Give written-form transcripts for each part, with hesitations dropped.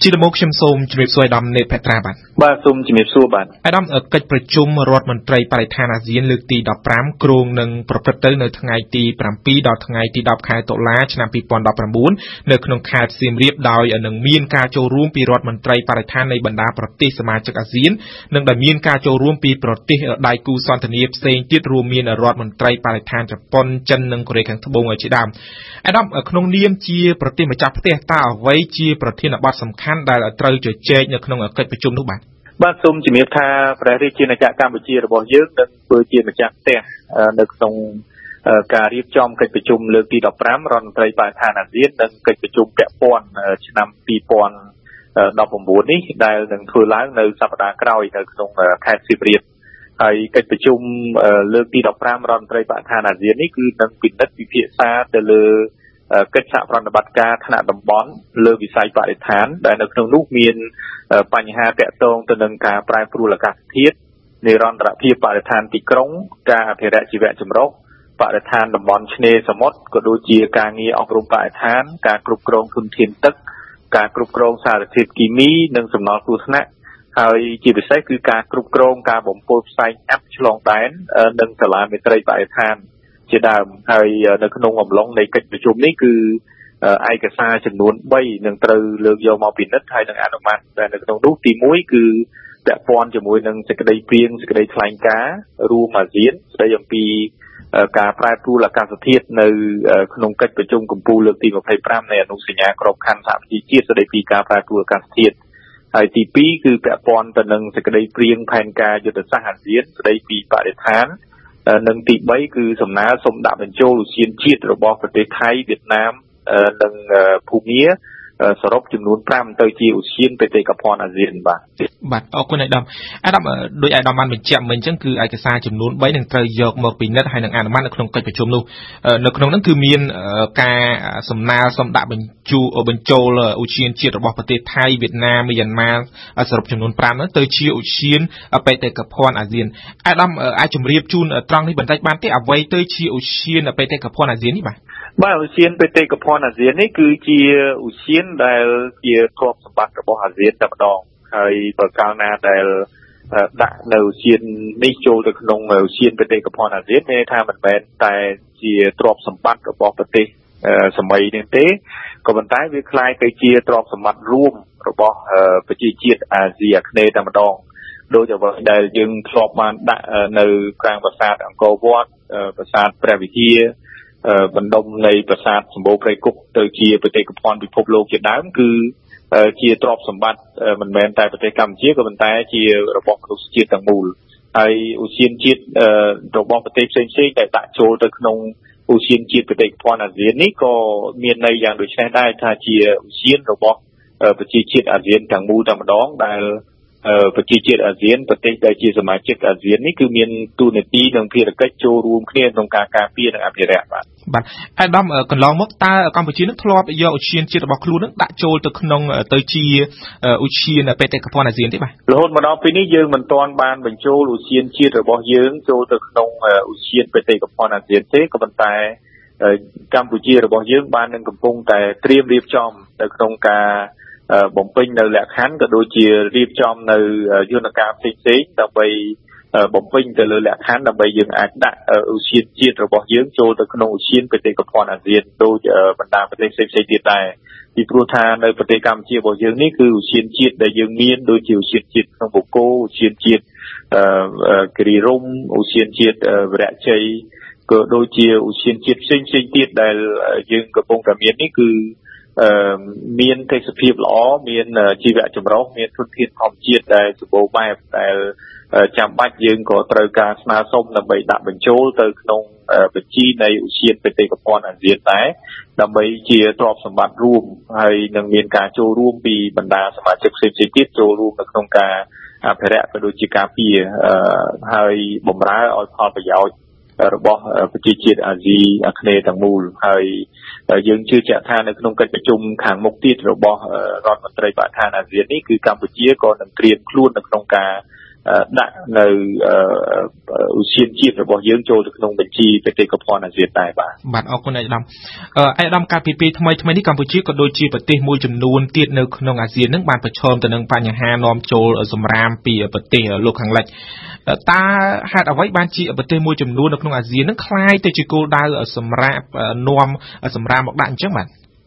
ជាដំបូងខ្ញុំសូមជម្រាបសួរអាដាមនេតភត្រាបាទសូមជម្រាបសួរបាទអាដាមកិច្ចប្រជុំរដ្ឋមន្ត្រីបរិស្ថានអាស៊ានលើកទី15គ្រោងនឹងប្រព្រឹត្តទៅនៅថ្ងៃទី7ដល់ថ្ងៃទី10ខែតុលាឆ្នាំ2019នៅក្នុងខេត្តសៀមរាបដោយនឹងមានការចូលរួមពីរដ្ឋមន្ត្រីបរិស្ថាននៃបណ្ដាប្រទេសសមាជិកអាស៊ាននិងដែលមានការចូលរួមពីប្រទេសដៃគូសន្ទនាផ្សេងទៀតរួមមានរដ្ឋមន្ត្រីបរិស្ថានជប៉ុនចិននិងកូរ៉េខាងត្បូងជាដើមអាដាមក្នុងនាមជាប្រទេសម្ចាស់ផ្ទះតើអ្វីជាប្រធានបទសំខាន់ដែលត្រូវជជែកនៅក្នុងកិច្ចប្រជុំនោះបាទសូមជំរាបថាព្រះរាជាណាចក្រកម្ពុជារបស់យើងនឹងធ្វើជាម្ចាស់ផ្ទះនៅក្នុងការរៀបចំកិច្ចប្រជុំលើកទី15រដ្ឋមន្ត្រីបរិស្ថានអាស៊ាននិងកិច្ចប្រជុំពាក់ព័ន្ធឆ្នាំ2019នេះដែលនឹងធ្វើឡើងនៅសប្តាហ៍ក្រោយនៅក្នុងខេត្តសៀមរាបហើយកិច្ចប្រជុំលើកទី15រដ្ឋមន្ត្រីបរិស្ថានអាស៊ាននេះគឺនឹងពិនិត្យពិភាក្សាទៅលើកិច្ចសហប្រតិបត្តិការថ្នាក់តំបន់លើវិស័យបរិស្ថានដែលនៅក្នុងនោះមានបញ្ហាតាក់ទងទៅនឹងការប្រែប្រួលអាកាសធាតុនិរន្តរភាពបរិស្ថានទីក្រុងការអភិរក្សជីវៈចម្រុះបរិស្ថានតំបន់ឆ្នេរសមុទ្រក៏ដូចជាការងារអប់រំបរិស្ថានការគ្រប់គ្រងធនធានទឹកការគ្រប់គ្រងសារធាតុគីមីនិងសំណល់គ្រោះថ្នាក់ហើយជាពិសេសគឺការគ្រប់គ្រងការបំពុលផ្សែងអាប់ឆ្លងដែននិងសាលាមេត្រីបរិស្ថានជាដើមហើយនៅក្នុងអំឡុងនៃកិច្ចប្រជុំនេះគឺឯកសារចំនួន3នឹងត្រូវលើកយកមកពិនិត្យហើយនឹងអនុម័តតែនៅក្នុងនោះទី1គឺពាក់ព័ន្ធជាមួយនឹងសេចក្តីព្រាងសេចក្តីថ្លែងការណ៍រួមអាស៊ានស្តីអំពីការប្រែប្រួលអាកាសធាតុនៅក្នុងកិច្ចប្រជុំកំពូលលើកទី25នៃអនុសញ្ញាក្របខ័ណ្ឌសហប្រជាជាតិស្តីពីការប្រែប្រួលអាកាសធាតុហើយទី2គឺពាក់ព័ន្ធទៅនឹងសេចក្តីព្រាងផែនការយុទ្ធសាស្ត្រអាស៊ានស្តីពីបរិស្ថាននិងទី3គឺសំណើសុំដាក់បញ្ចូលឧទ្យានជាតិរបស់ប្រទេសថៃវៀតណាមនិងភូមាសរុបចំនួន5ទៅជាឧទ្យានបេតិកភណ្ឌអាស៊ានបាទអរគុណអាដាមដោយអាដាមបានបញ្ជាក់មិញអញ្ចឹងគឺឯកសារចំនួន3នឹងត្រូវយកមកពិនិត្យហើយនឹងអនុម័តនៅក្នុងកិច្ចប្រជុំនោះនៅក្នុងនោះគឺមានការសំណើសុំដាក់បញ្ចូលឧទ្យានជាតិរបស់ប្រទេសថៃវៀតណាមមីយ៉ាន់ម៉ាសរុបចំនួន5នោះទៅជាឧទ្យានបេតិកភណ្ឌអាស៊ានអាដាមអាចជម្រាបជូនត្រង់នេះបន្តិចបានទេអ្វីទៅជាឧទ្យានបេតិកភណ្ឌអាស៊ាននេះបាទឧទ្យានបេតិកភណ្ឌអាស៊ាននេះគឺជាឧទ្យានដែលជាទ្រព្យសម្បត្តិរបស់អាស៊ានតែម្ដងហើយបើកាលណាដែលដាក់នៅឧទ្យាននេះចូលទៅក្នុងឧទ្យានបេតិកភណ្ឌអាស៊ានមានន័យថាមិនមែនតែជាទ្រព្យសម្បត្តិរបស់ប្រទេសសម័យនេះទេក៏ប៉ុន្តែវាคล้ายទៅជាទ្រព្យសម្បត្តិរួមរបស់ប្រជាជាតិអាស៊ីអាគ្នេយ៍តែម្ដងដោយអ្វីដែលយើងធ្លាប់បានដាក់នៅខាងប្រាសាទអង្គរវត្តប្រាសាទព្រះវិហារបណ្ដុំនៃប្រាសាទសម្បូរព្រៃគុកទៅជាបេតិកភណ្ឌពិភពលោកជាដើមគឺជាទ្រព្យសម្បត្តិមិនមែនតែប្រទេសកម្ពុជាក៏ប៉ុន្តែជារបស់មនុស្សជាតិទាំងមូលហើយឧទ្យានជាតិរបស់ប្រទេសផ្សេងៗដែលដាក់ចូលទៅក្នុងឧទ្យានជាតិបេតិកភណ្ឌអាស៊ាននេះក៏មានន័យយ៉ាងដូចនេះដែរថាជាឧទ្យានរបស់ប្រជាជាតិអាស៊ានទាំងមូលតែម្ដងដែលប្រជាជាតិអាស៊ានប្រទេសដែលជាសមាជិកអាស៊ាននេះគឺមានទូនាទីនិងភារកិច្ចចូលរួមគ្នាក្នុងការការពារនិងអភិរក្សបាទអាដាមកន្លងមកតើកម្ពុជានឹងធ្លាប់យកឧទ្យានជាតិរបស់ខ្លួននឹងដាក់ចូលទៅក្នុងទៅជាឧទ្យានបេតិកភណ្ឌអាស៊ានទេបាទរហូតមកដល់ពេលនេះយើងមិនទាន់បានបញ្ចូលឧទ្យានជាតិរបស់យើងចូលទៅក្នុងឧទ្យានបេតិកភណ្ឌអាស៊ានទេក៏ប៉ុន្តែកម្ពុជារបស់យើងបាននឹងកំពុងតែត្រៀមរៀបចំនៅក្នុងការបំពេញនៅលក្ខខណ្ឌក៏ដូចជារៀបចំនៅយន្តការផ្សេងៗដើម្បីបំពេញទៅលើលក្ខខណ្ឌដើម្បីយើងអាចដាក់ឧទ្យានជាតិរបស់យើងចូលទៅក្នុងឧទ្យានបេតិកភណ្ឌអាស៊ានដូចបណ្ដាប្រទេសផ្សេងៗទៀតដែរពីព្រោះថានៅប្រទេសកម្ពុជារបស់យើងនេះគឺឧទ្យានជាតិដែលយើងមានដូចជាឧទ្យានជាតិក្នុងបូកគោឧទ្យានជាតិគិរីរម្យឧទ្យានជាតិវរៈជ័យក៏ដូចជាឧទ្យានជាតិផ្សេងៗទៀតដែលយើងកំពុងតែមាននេះគឺមានទេសភាពល្អមានជីវៈចម្រុះមានធនធានធម្មជាតិដែលសម្បូរបែបដែលចាំបាច់យើងក៏ត្រូវការស្នើសុំដើម្បីដាក់បញ្ចូលទៅក្នុងបញ្ជីនៃឧទ្យានបេតិកភណ្ឌអាស៊ានដែរដើម្បីជាទ្រព្យសម្បត្តិរួមហើយនឹងមានការចូលរួមពីបណ្ដាសមាជិកផ្សេងៗទៀតចូលរួមនៅក្នុងការអភិរក្សក៏ដូចជាការពារហើយបម្រើឲ្យផលប្រយោជន៍របស់ប្រជាជាតិអាស៊ីអាគ្នេយ៍ទាំងមូលហើយយើងជឿជាក់ថានៅក្នុងកិច្ចប្រជុំខាងមុខទៀតរបស់រដ្ឋមន្ត្រីបរិស្ថានអាស៊ាននេះគឺកម្ពុជាក៏នឹងត្រៀមខ្លួននៅក្នុងការដាក់នៅឧស្សាហជាតិរបស់យើងចូលទៅក្នុងបញ្ជីបេតិកភណ្ឌអាស៊ានដែរបាទអរគុណឯកឧត្តមឯកឧត្តមកាលពីពេលថ្មីនេះកម្ពុជាក៏ដូចជាប្រទេសមួយចំនួនទៀតនៅក្នុងអាស៊ាននឹងបានប្រឈមទៅនឹងបញ្ហានាំចូលសម្រាមពីប្រទេសលោកខាងលិចតើហេតុអ្វីបានជាប្រទេសមួយចំនួននៅក្នុងអាស៊ាននឹងคล้ายទៅជាគោលដៅសម្រាប់នាំសម្រាមមកដាក់អញ្ចឹងបាទ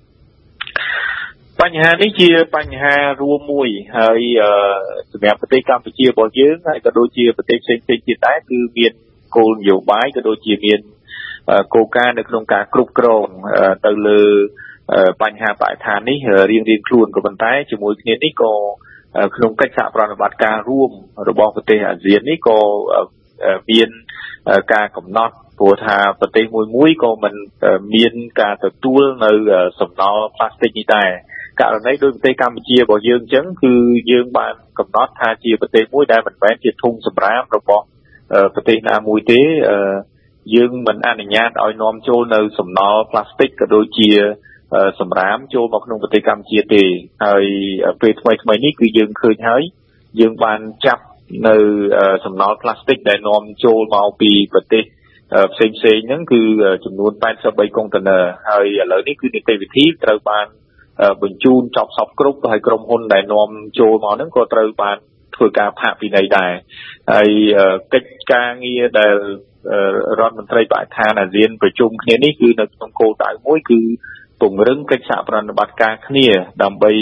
បញ្ហានេះជាបញ្ហារួមមួយហើយសម្រាប់ប្រទេសកម្ពុជារបស់យើងហើយក៏ដូចជាប្រទេសផ្សេងៗទៀតដែរគឺមានគោលនយោបាយក៏ដូចជាមានគោលការណ៍នៅក្នុងការគ្រប់គ្រងទៅលើបញ្ហាបរិស្ថាននេះរៀងៗខ្លួនក៏ប៉ុន្តែជាមួយគ្នានេះក៏ក្នុងកិច្ចសហប្រតិបត្តិការរួមរបស់ប្រទេសអាស៊ាននេះក៏មានការកំណត់ព្រោះថាប្រទេសមួយក៏មិនមានការទទួលនៅសំណល់ផ្លាស្ទិកនេះដែរករណីដោយប្រទេសកម្ពុជារបស់យើងអញ្ចឹងគឺយើងបានកំណត់ថាជាប្រទេសមួយដែលមិនមែនជាធុងសម្រាមរបស់ប្រទេសណាមួយទេយើងមិនអនុញ្ញាតឲ្យនាំចូលនៅសំណល់ផ្លាស្ទិកក៏ដូចជាសម្រាមចូលមកក្នុងប្រទេសកម្ពុជាទេហើយពេលថ្មីនេះគឺយើងឃើញហើយយើងបានចាប់នៅសំណល់ផ្លាស្ទិកដែលនាំចូលមកពីប្រទេសផ្សេងហ្នឹងគឺចំនួន83កុងតឺន័រហើយឥឡូវនេះគឺនីតិវិធីត្រូវបានបញ្ជូនចប់សពគ្រប់ហើយក្រុមហ៊ុនដែលនាំចូលមកហ្នឹងក៏ត្រូវបានធ្វើការផាកពិន័យដែរហើយកិច្ចការងារដែលរដ្ឋមន្ត្រីបរិស្ថានអាស៊ានប្រជុំគ្នានេះគឺនៅក្នុងគោលដៅមួយគឺពង្រឹងកិច្ចសហប្រតិបត្តិការគ្នាដើម្បី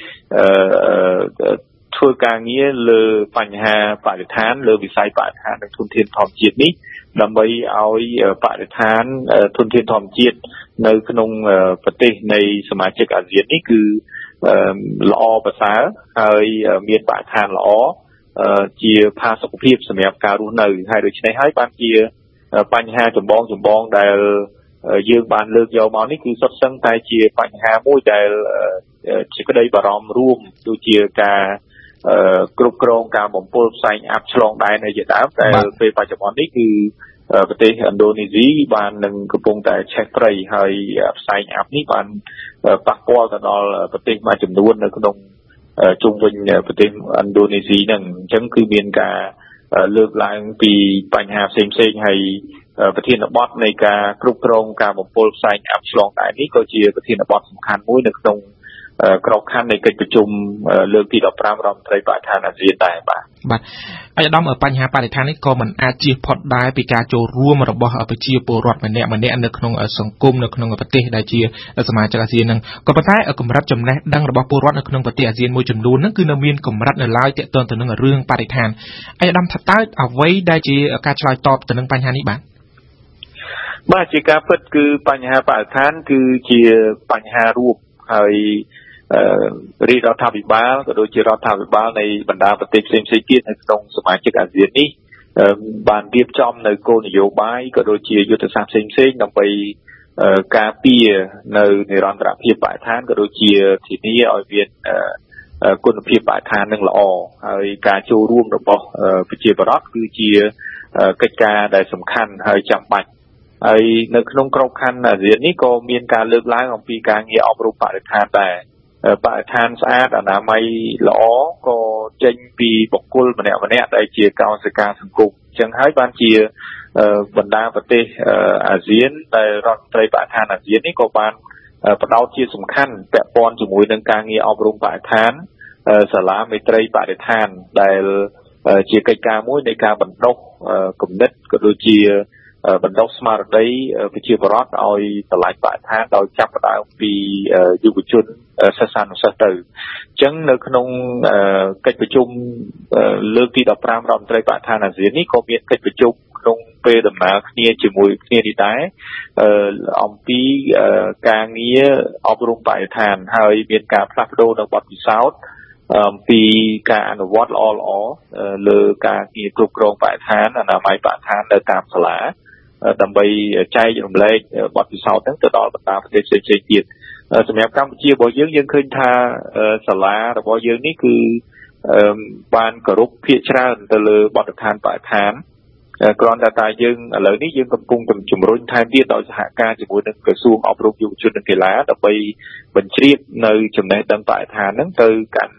ធ្វើការងារលើបញ្ហាបរិស្ថានលើវិស័យបរិស្ថាននិងធនធានធម្មជាតិនេះដើម្បីឲ្យបរិស្ថានធនធានធម្មជាតិនៅក្នុងប្រទេសនៃសមាជិកអាស៊ាននេះគឺល្អប្រសើរហើយមានបរិស្ថានល្អជាផាសុកភាពសម្រាប់ការរស់នៅហើយដូច្នេះហើយបានជាបញ្ហាចម្បងដែលយើងបានលើកយកមកនេះគឺសុទ្ធសឹងតែជាបញ្ហាមួយដែលជាក្តីបារម្ភរួមដូចជាការគ្រប់គ្រងការបំពុលផ្សែងអាប់ឆ្លងដែនជាដើមតែពេលបច្ចុប្បន្ននេះគឺប្រទេសឥណ្ឌូនេស៊ីបាននឹងកំពុងតែឆេះព្រៃហើយផ្សែងអាប់នេះបានប៉ះពាល់ទៅដល់ប្រទេសមួយចំនួននៅក្នុងជុំវិញប្រទេសឥណ្ឌូនេស៊ីហ្នឹងអញ្ចឹងគឺមានការលើកឡើងពីបញ្ហាផ្សេងហើយប្រធានបទនៃការគ្រប់គ្រងការបំពុលផ្សែងអាប់ឆ្លងដែននេះក៏ជាប្រធានបទសំខាន់មួយនៅក្នុងក្របខ័ណ្ឌនៃកិច្ចប្រជុំលើកទី15រដ្ឋមន្ត្រីបរិស្ថានអាស៊ានដែរបាទឯកឧត្តមបញ្ហាបរិស្ថាននេះក៏មិនអាចជៀសផុតដែរពីការចូលរួមរបស់ប្រជាពលរដ្ឋម្នាក់នៅក្នុងសង្គមនៅក្នុងប្រទេសដែលជាសមាជិកអាស៊ាននឹងក៏ប៉ុន្តែកម្រិតចំណេះដឹងរបស់ពលរដ្ឋនៅក្នុងប្រទេសអាស៊ានមួយចំនួនហ្នឹងគឺនៅមានកម្រិតនៅឡើយទាក់ទងទៅនឹងរឿងបរិស្ថានឯកឧត្តមថាតើអ្វីដែលជាការឆ្លើយតបទៅនឹងបញ្ហានេះបាទជាការពិតគឺបញ្ហាបរិស្ថានគឺជាបញ្ហារួមហើយរាជរដ្ឋាភិបាលក៏ដូចជារដ្ឋាភិបាលនៃបណ្ដាប្រទេសផ្សេងៗទៀតនៅក្នុងសមាជិកអាស៊ាននេះបានរៀបចំនៅគោលនយោបាយក៏ដូចជាយុទ្ធសាស្ត្រផ្សេងៗដើម្បីការពារនៅនិរន្តរភាពបរិស្ថានក៏ដូចជាធានាឲ្យមានគុណភាពបរិស្ថាននឹងល្អហើយការចូលរួមរបស់ប្រជាពលរដ្ឋគឺជាកិច្ចការដែលសំខាន់ហើយចាំបាច់ហើយនៅក្នុងក្របខ័ណ្ឌអាស៊ាននេះក៏មានការលើកឡើងអំពីការងារអប់រំបរិស្ថានដែរបរិស្ថានស្អាតអនាម័យល្អក៏ចេញពីបុគ្គលម្នាក់ដែលជាកោសិកាសង្គមអញ្ចឹងហើយបានជាបណ្ដាប្រទេសអាស៊ានដែលរដ្ឋមន្ត្រីបរិស្ថានអាស៊ាននេះក៏បានផ្ដោតជាសំខាន់ពាក់ព័ន្ធជាមួយនឹងការងារអប់រំបរិស្ថានសាលាមេត្រីបរិស្ថានដែលជាកិច្ចការមួយនៃការបណ្ដុះគំនិតក៏ដូចជាបណ្ដុះស្មារតីប្រជាពលរដ្ឋឲ្យស្រឡាញ់បរិស្ថានដោយចាប់ផ្ដើមពីយុវជនសិស្សានុសិស្សទៅអញ្ចឹងនៅក្នុងកិច្ចប្រជុំលើកទី15រដ្ឋមន្ត្រីបរិស្ថានអាស៊ាននេះក៏មានកិច្ចប្រជុំក្នុងពេលដំណើរគ្នាជាមួយគ្នានេះដែរអំពីការងារអប់រំបរិស្ថានហើយមានការផ្លាស់ប្ដូរនៅបទពិសោធន៍អំពីការអនុវត្តល្អលើការងារគ្រប់គ្រងបរិស្ថានអនាម័យបរិស្ថាននៅតាមសាលាដើម្បីចែករំលែកបទពិសោធន៍ហ្នឹងទៅដល់បណ្ដាប្រទេសផ្សេងៗទៀតសម្រាប់កម្ពុជារបស់យើងឃើញថាសាលារបស់យើងនេះគឺបានគោរពភាគច្រើនទៅលើបទដ្ឋានបរិស្ថានគ្រាន់តែយើងឥឡូវនេះយើងកំពុងតែជំរុញថែមទៀតដោយសហការជាមួយនឹងក្រសួងអប់រំយុវជននិងកីឡាដើម្បីបញ្ជ្រាបនៅចំណេះដឹងបរិស្ថានហ្នឹងទៅកាន់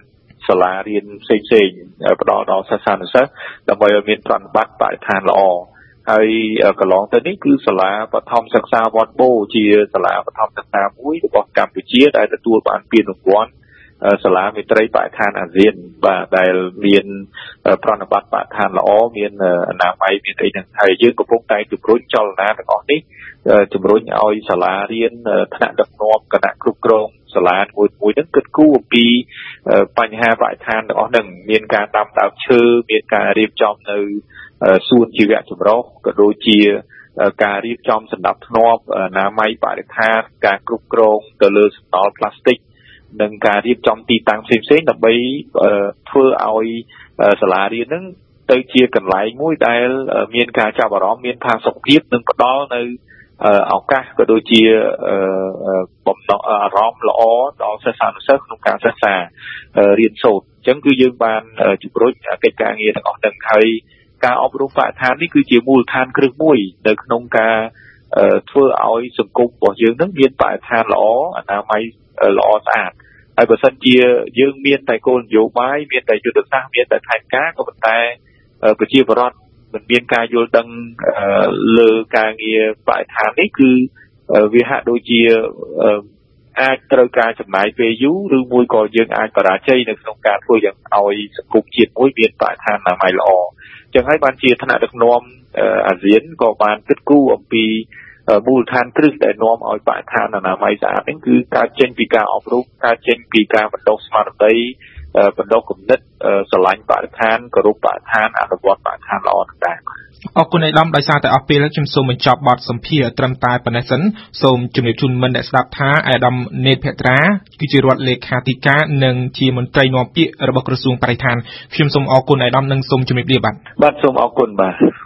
សាលារៀនផ្សេងៗផ្ដល់ដល់សិស្សានុសិស្សដើម្បីឲ្យមានប្រតិបត្តិបរិស្ថានល្អហើយកន្លងទៅនេះគឺសាលាបឋមសិក្សាវត្តបូជាសាលាបឋមសិក្សាមួយរបស់កម្ពុជាដែលទទួលបានពានរង្វាន់សាលាមេត្រីបរិស្ថានអាស៊ានបាទដែលមានប្រតិបត្តិបរិស្ថានល្អមានអនាម័យមានអីហ្នឹងហើយយើងកំពុងតែជំរុញចលនាទាំងអស់នេះជំរុញឲ្យសាលារៀនថ្នាក់ដឹកនាំគណៈគ្រប់គ្រងសាលាមួយហ្នឹងគិតគូរអំពីបញ្ហាបរិស្ថានទាំងអស់ហ្នឹងមានការដាំដើមឈើមានការរៀបចំនៅសួនជីវៈចម្រុះក៏ដូចជាការរៀបចំសណ្ដាប់ធ្នាប់អនាម័យបរិស្ថានការគ្រប់គ្រងទៅលើសំណល់ប្លាស្ទិកនិងការរៀបចំទីតាំងផ្សេងៗដើម្បីធ្វើឲ្យសាលារៀនហ្នឹងទៅជាកន្លែងមួយដែលមានការចាប់អារម្មណ៍មានផាសុកភាពនិងផ្ដល់នៅឱកាសក៏ដូចជាបំណងអារម្មណ៍ល្អដល់សិស្សានុសិស្សក្នុងការសិក្សារៀនសូត្រអញ្ចឹងគឺយើងបានជំរុញកិច្ចការងារទាំងអស់ហ្នឹងហើយការអប់រំបរិស្ថាននេះគឺជាមូលដ្ឋានគ្រឹះមួយនៅក្នុងការធ្វើឲ្យសង្គមរបស់យើងនឹងមានបរិស្ថានល្អអនាម័យល្អស្អាតហើយបើសិនជាយើងមានតែគោលនយោបាយមានតែយុទ្ធសាស្ត្រមានតែផែនការក៏ប៉ុន្តែប្រជាពលរដ្ឋមិនមានការយល់ដឹងលើការងារបរិស្ថាននេះគឺវាហាក់ដូចជាអាចត្រូវការចំណាយពេលយូរឬមួយក៏យើងអាចបរាជ័យនៅក្នុងការធ្វើយ៉ាងឲ្យសង្គមជាតិមួយមានបរិស្ថានអនាម័យល្អចឹងហើយបានជាថ្នាក់ដឹកនាំអាស៊ានក៏បានគិតគូរអំពីមូលដ្ឋានគ្រឹះដែលនាំឲ្យបរិស្ថានអនាម័យស្អាតហ្នឹងគឺការចេញពីការអប់រំការចេញពីការបណ្ដុះស្មារតីបណ្ដុះគំនិតស្រឡាញ់បរិស្ថានគោរពបរិស្ថានអនុវត្តបរិស្ថានល្អនឹងដែរអរគុណឯកឧត្តមដោយសារតែអស់ពេលខ្ញុំសូមបញ្ចប់បទសម្ភាសន៍ត្រឹមតែប៉ុណ្ណេះសិនសូមជម្រាបជូនមិត្តអ្នកស្ដាប់ថាឯកឧត្តមនេតភក្ត្រាគឺជារដ្ឋលេខាធិការនិងជាមន្ត្រីនាំពាក្យរបស់ក្រសួងបរិស្ថានខ្ញុំសូមអរគុណឯកឧត្តមនិងសូមជម្រាបលាបាទសូមអរគុណបាទ